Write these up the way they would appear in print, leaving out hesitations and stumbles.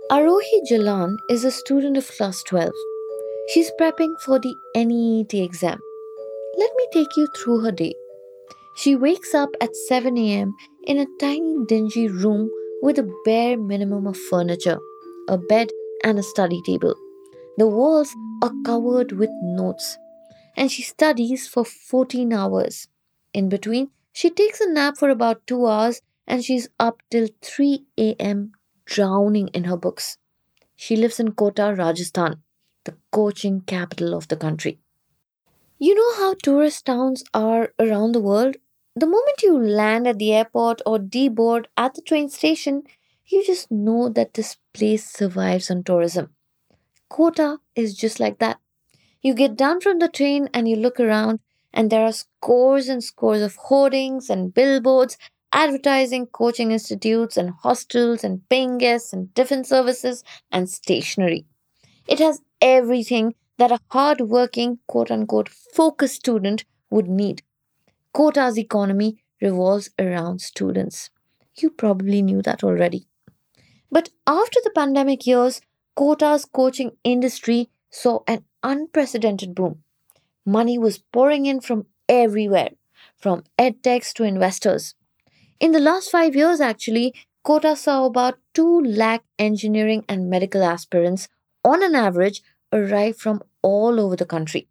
Arohi Jalan is a student of class 12. She's prepping for the NEET exam. Let me take you through her day. She wakes up at 7 a.m. in a tiny dingy room with a bare minimum of furniture, a bed, and a study table. The walls are covered with notes, and she studies for 14 hours. In between, she takes a nap for about 2 hours and she's up till 3 a.m. drowning in her books. She lives in Kota, Rajasthan, the coaching capital of the country. You know how tourist towns are around the world? The moment you land at the airport or deboard at the train station, you just know that this place survives on tourism. Kota is just like that. You get down from the train and you look around, and there are scores and scores of hoardings and billboards advertising coaching institutes and hostels and paying guests and tiffin services and stationery. It has everything that a hard-working, quote-unquote, focused student would need. Kota's economy revolves around students. You probably knew that already. But after the pandemic years, Kota's coaching industry saw an unprecedented boom. Money was pouring in from everywhere, from edtechs to investors. In the last 5 years, actually, Kota saw about 2 lakh engineering and medical aspirants on an average arrive from all over the country.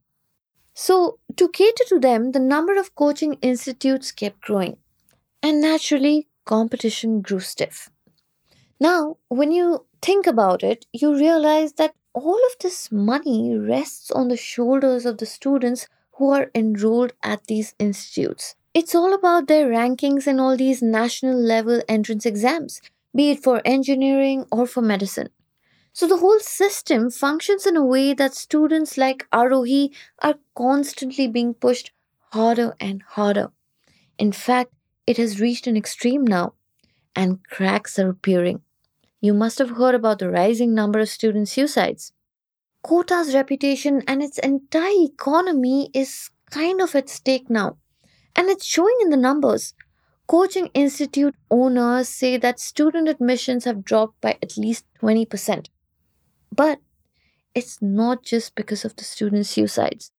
So, to cater to them, the number of coaching institutes kept growing, and naturally, competition grew stiff. Now, when you think about it, you realize that all of this money rests on the shoulders of the students who are enrolled at these institutes. It's all about their rankings in all these national level entrance exams, be it for engineering or for medicine. So the whole system functions in a way that students like Arohi are constantly being pushed harder and harder. In fact, it has reached an extreme now, and cracks are appearing. You must have heard about the rising number of student suicides. Kota's reputation and its entire economy is kind of at stake now, and it's showing in the numbers. Coaching institute owners say that student admissions have dropped by at least 20%. But it's not just because of the student suicides.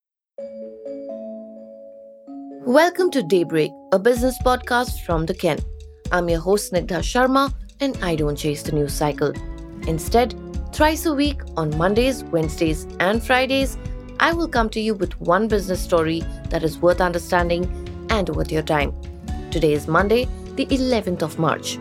Welcome to Daybreak, a business podcast from the Ken. I'm your host Snigdha Sharma, and I don't chase the news cycle. Instead, thrice a week on Mondays, Wednesdays, and Fridays, I will come to you with one business story that is worth understanding and worth your time. Today is Monday, the 11th of March.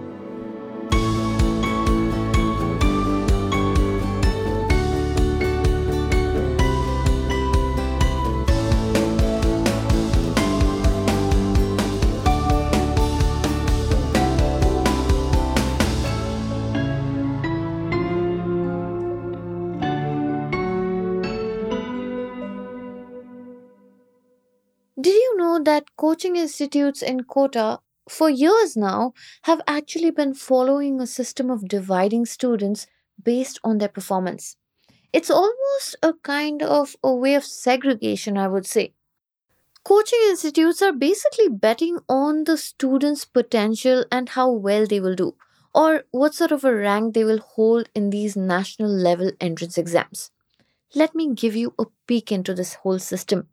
Did you know that coaching institutes in Kota for years now have actually been following a system of dividing students based on their performance? It's almost a kind of a way of segregation, I would say. Coaching institutes are basically betting on the students' potential and how well they will do, or what sort of a rank they will hold in these national level entrance exams. Let me give you a peek into this whole system.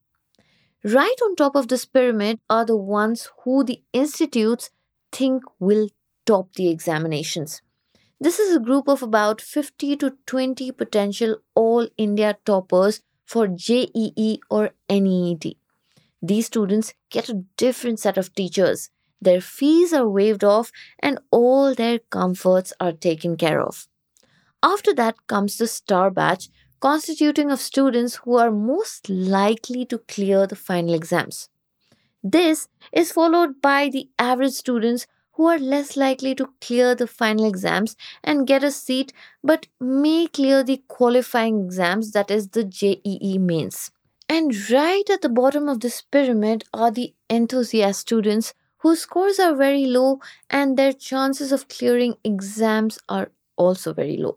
Right on top of this pyramid are the ones who the institutes think will top the examinations. This is a group of about 50 to 20 potential All India toppers for JEE or NEET. These students get a different set of teachers. Their fees are waived off and all their comforts are taken care of. After that comes the star batch, constituting of students who are most likely to clear the final exams. This is followed by the average students who are less likely to clear the final exams and get a seat but may clear the qualifying exams, that is the JEE mains. And right at the bottom of this pyramid are the enthusiast students whose scores are very low and their chances of clearing exams are also very low.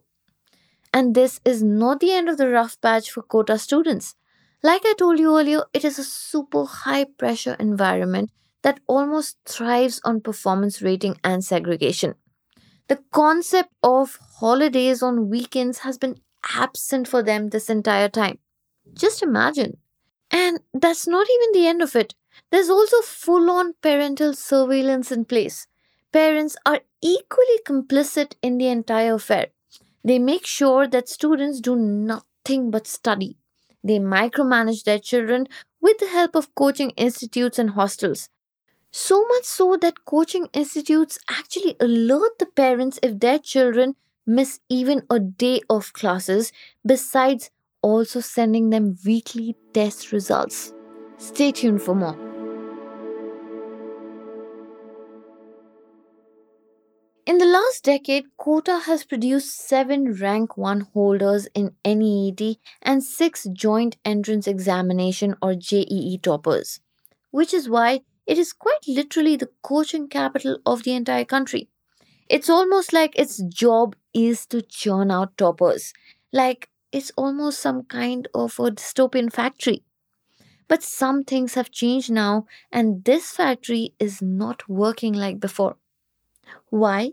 And this is not the end of the rough patch for Kota students. Like I told you earlier, it is a super high pressure environment that almost thrives on performance rating and segregation. The concept of holidays on weekends has been absent for them this entire time. Just imagine. And that's not even the end of it. There's also full on parental surveillance in place. Parents are equally complicit in the entire affair. They make sure that students do nothing but study. They micromanage their children with the help of coaching institutes and hostels. So much so that coaching institutes actually alert the parents if their children miss even a day of classes, besides also sending them weekly test results. Stay tuned for more. In the last decade, Kota has produced 7 rank 1 holders in NEET and 6 joint entrance examination or JEE toppers, which is why it is quite literally the coaching capital of the entire country. It's almost like its job is to churn out toppers, like it's almost some kind of a dystopian factory. But some things have changed now, and this factory is not working like before. Why?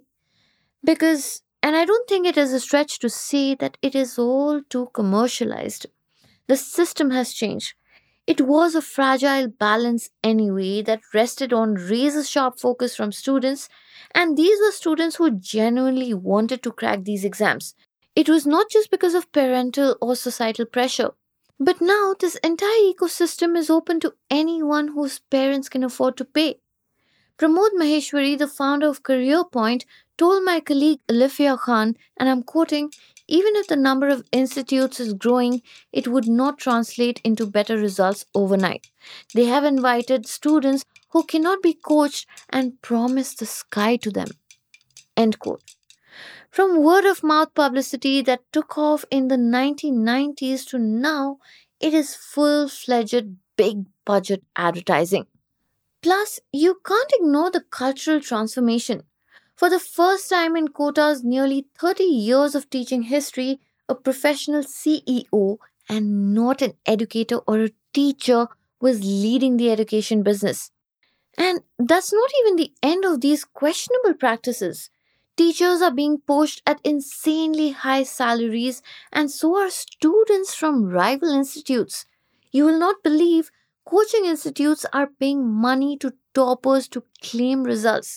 Because, and I don't think it is a stretch to say that it is all too commercialized. The system has changed. It was a fragile balance anyway that rested on razor sharp focus from students, and these were students who genuinely wanted to crack these exams. It was not just because of parental or societal pressure. But now, this entire ecosystem is open to anyone whose parents can afford to pay. Pramod Maheshwari, the founder of Career Point, told my colleague Alifia Khan, and I'm quoting, even if the number of institutes is growing, it would not translate into better results overnight. They have invited students who cannot be coached and promised the sky to them. End quote. From word of mouth publicity that took off in the 1990s to now, it is full fledged big budget advertising. Plus, you can't ignore the cultural transformation. For the first time in Kota's nearly 30 years of teaching history, a professional CEO and not an educator or a teacher was leading the education business. And that's not even the end of these questionable practices. Teachers are being poached at insanely high salaries, and so are students from rival institutes. You will not believe coaching institutes are paying money to toppers to claim results.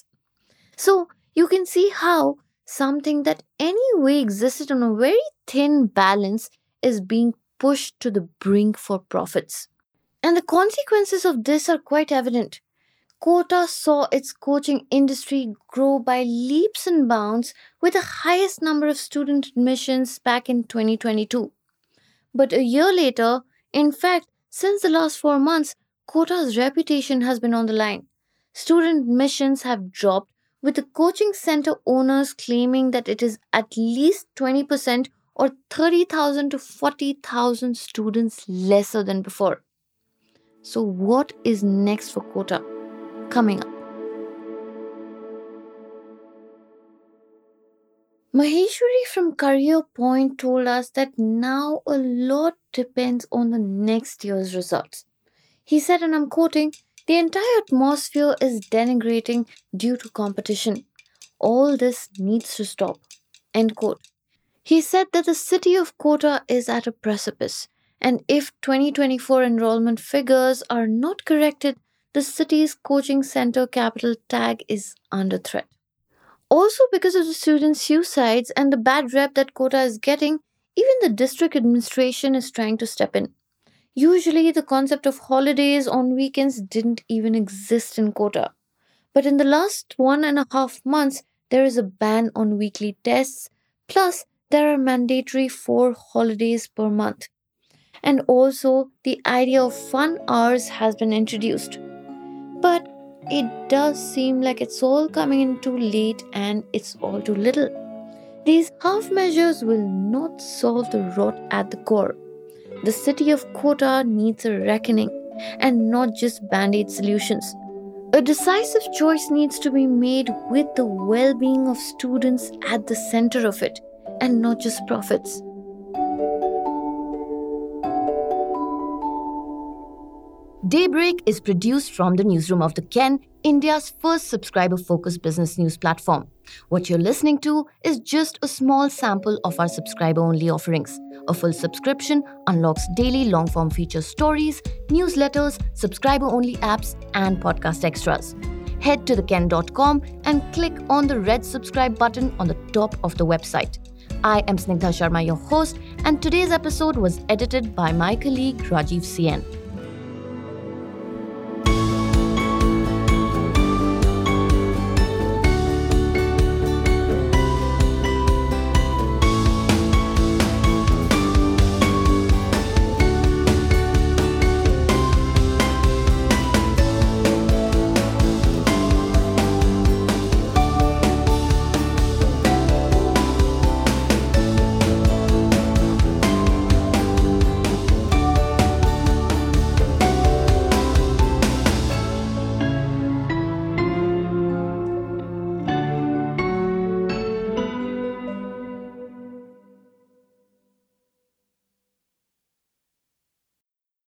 So, you can see how something that anyway existed on a very thin balance is being pushed to the brink for profits. And the consequences of this are quite evident. Kota saw its coaching industry grow by leaps and bounds with the highest number of student admissions back in 2022. But a year later, in fact, since the last 4 months, Kota's reputation has been on the line. Student admissions have dropped, with the coaching center owners claiming that it is at least 20% or 30,000 to 40,000 students lesser than before. So, what is next for Kota? Coming up. Maheshwari from Career Point told us that now a lot depends on the next year's results. He said, and I'm quoting, the entire atmosphere is denigrating due to competition. All this needs to stop. End quote. He said that the city of Kota is at a precipice, and if 2024 enrollment figures are not corrected, the city's coaching center capital tag is under threat. Also, because of the student suicides and the bad rep that Kota is getting, even the district administration is trying to step in. Usually, the concept of holidays on weekends didn't even exist in Kota. But in the last 1.5 months, there is a ban on weekly tests, plus, there are mandatory 4 holidays per month. And also, the idea of fun hours has been introduced. But it does seem like it's all coming in too late and it's all too little. These half measures will not solve the rot at the core. The city of Kota needs a reckoning and not just band-aid solutions. A decisive choice needs to be made with the well-being of students at the center of it and not just profits. Daybreak is produced from the newsroom of the Ken India's first subscriber-focused business news platform. What you're listening to is just a small sample of our subscriber-only offerings. A full subscription unlocks daily long-form feature stories, newsletters, subscriber-only apps, and podcast extras. Head to theken.com and click on the red subscribe button on the top of the website. I am Snigdha Sharma, your host, and today's episode was edited by my colleague Rajiv CN.